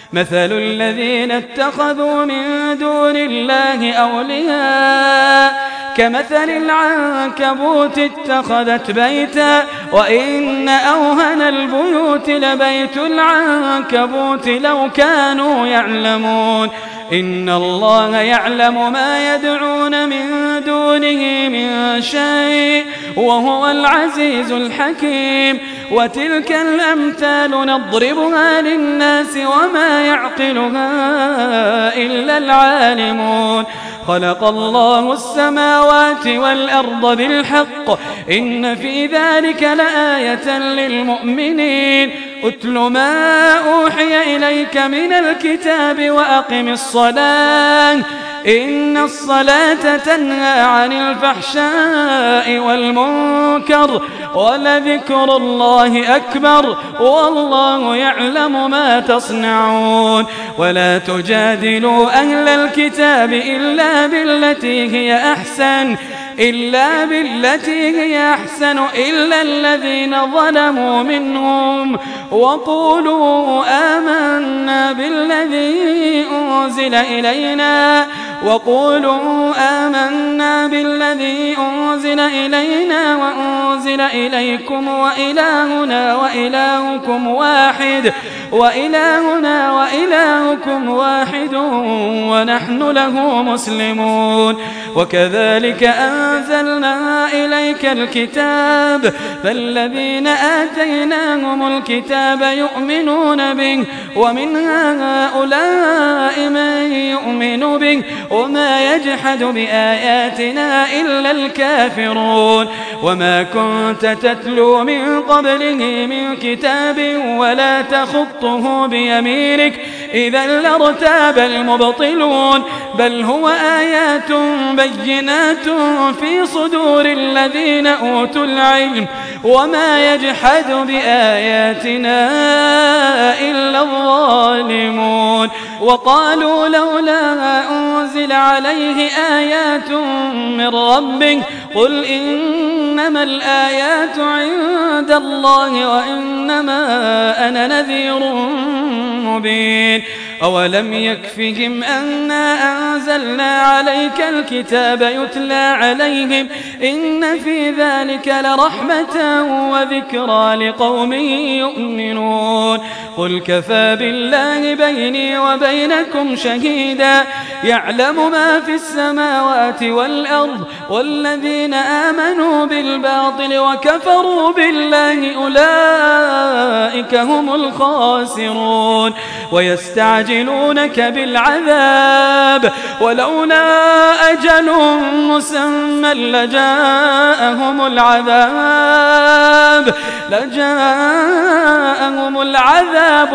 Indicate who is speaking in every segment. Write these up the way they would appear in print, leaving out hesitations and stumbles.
Speaker 1: مثل الذين اتخذوا من دون الله أولياء كمثل العنكبوت اتخذت بيتا وإن أوهن البيوت لبيت العنكبوت لو كانوا يعلمون إن الله يعلم ما يدعون من دونه من شيء وهو العزيز الحكيم وتلك الأمثال نضربها للناس وما يعقلها إلا العالمون خلق الله السماوات والأرض بالحق إن في ذلك لآية للمؤمنين أتل ما أوحي إليك من الكتاب وأقم الصلاة إن الصلاة تنهى عن الفحشاء والمنكر ولذكر الله أكبر والله يعلم ما تصنعون ولا تجادلوا أهل الكتاب إلا بالتي هي أحسن إلا الذين ظلموا منهم وقولوا آمنا بالذي أنزل إلينا وأنزل إليكم وإلهنا وإلهكم واحد ونحن له مسلمون وكذلك أنزلنا إليك الكتاب فالذين آتيناهم الكتاب يؤمنون به ومن هؤلاء من يؤمن به وما يجحد بآياتنا إلا الكافرون وما كنت تتلو من قبله من كتاب ولا تخطه بيمينك إذا لارتاب المبطلون بل هو آيات بينات في صدور الذين أوتوا العلم وما يجحد بآياتنا إلا الظالمون وقالوا لولا أنزل عليه آيات من ربه قل إنما الآيات عند الله وإنما أنا نذير مبين أولم يكفهم أنا أنزلنا عليك الكتاب يتلى عليهم إن في ذلك لرحمة وذكرى لقوم يؤمنون قل كفى بالله بيني وبينكم شهيدا يعلم ما في السماوات والأرض والذين آمنوا بالباطل وكفروا بالله أولئك هم الخاسرون ويستعجلونك بالعذاب ولولا أجل مسمى لجاءهم العذاب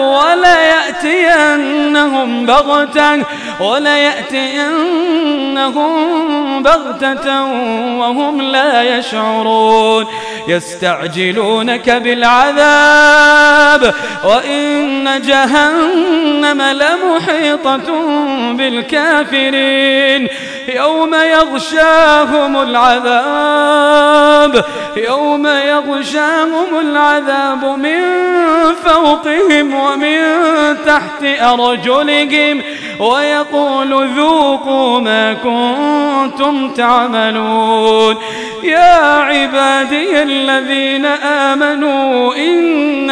Speaker 1: وليأتينهم بغتة وهم لا يشعرون يستعجلونك بالعذاب وإن جهنم لمحيطة بالكافرين يوم يغشاهم العذاب من فوقهم ومن تحت أرجلهم ويقول ذوقوا ما كنتم تعملون يا عبادي الذين آمنوا إن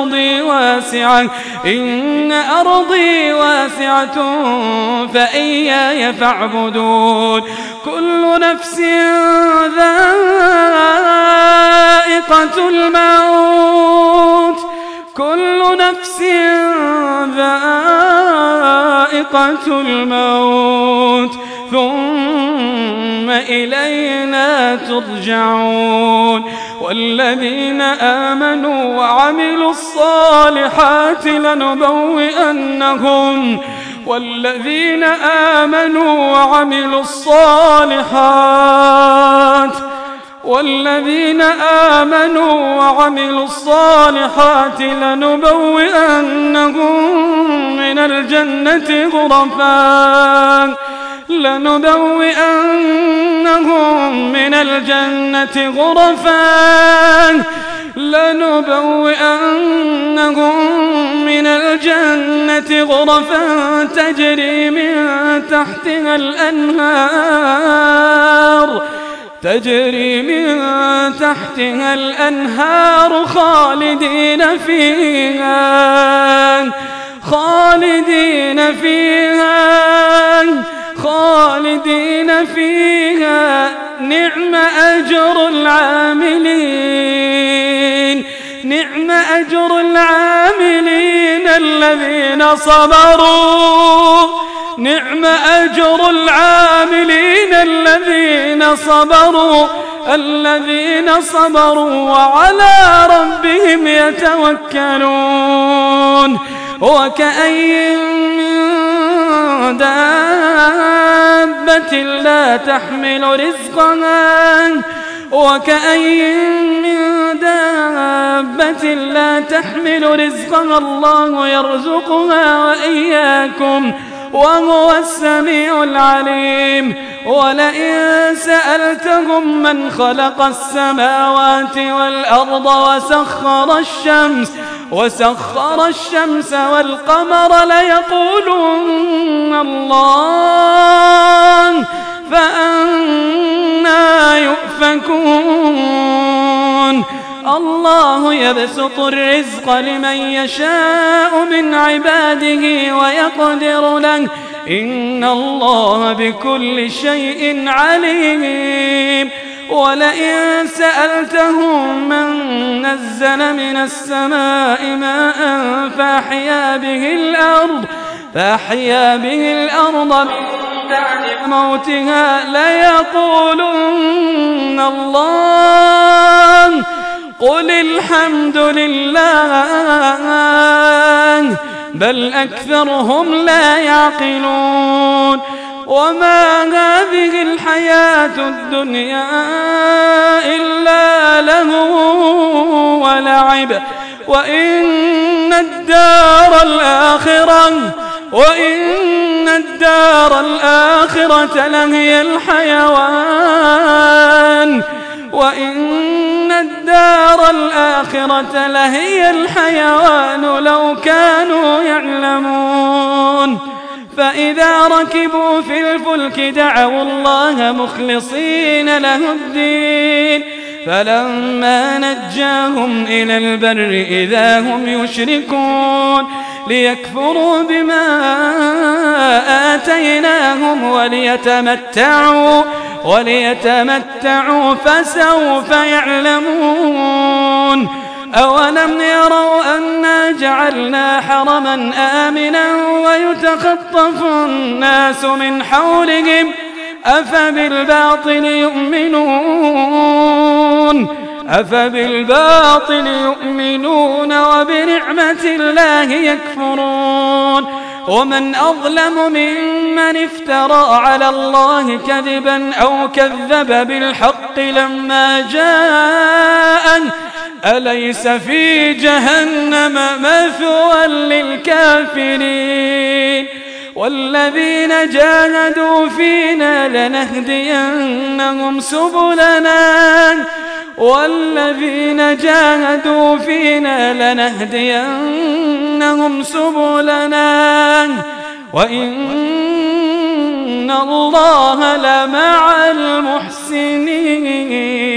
Speaker 1: أرضي واسعة فإياي فاعبدون كل نفس ذائقة الموت ثم إلينا ترجعون والذين آمنوا وعملوا الصالحات لنبوئنهم من الجنة غرفا لنبوئنهم من الجنة غرفا تجري من تحتها الأنهار خالدين فيها نعم أجر العاملين الذين صبروا وعلى ربهم يتوكلون وكأي من دابة لا تحمل رزقها الله يرزقها وإياكم وهو السميع العليم ولئن سألتهم من خلق السماوات والأرض وسخر الشمس والقمر ليقولن الله فأنى يؤفكون الله يبسط الرزق لمن يشاء من عباده ويقدر له إن الله بكل شيء عليم ولئن سألتهم من نزل من السماء ماء فأحيا به الأرض من بعد موتها ليقولن الله قل الحمد لله بل أكثرهم لا يعقلون وما هذه الحياة الدنيا إلا لهو ولعب وإن الدار الآخرة لهي الحيوان لو كانوا يعلمون فإذا ركبوا في الفلك دعوا الله مخلصين له الدين فلما نجاهم إلى البر إذا هم يشركون ليكفروا بما آتيناهم وليتمتعوا فسوف يعلمون أولم يروا أنا جعلنا حرما آمنا ويتخطف الناس من حولهم أفبالباطل يؤمنون وبنعمة الله يكفرون ومن أظلم ممن افترى على الله كذبا أو كذب بالحق لما جاءه أليس في جهنم مثوى للكافرين والذين جاهدوا فينا لنهدينهم سبلنا وإن الله لمع المحسنين.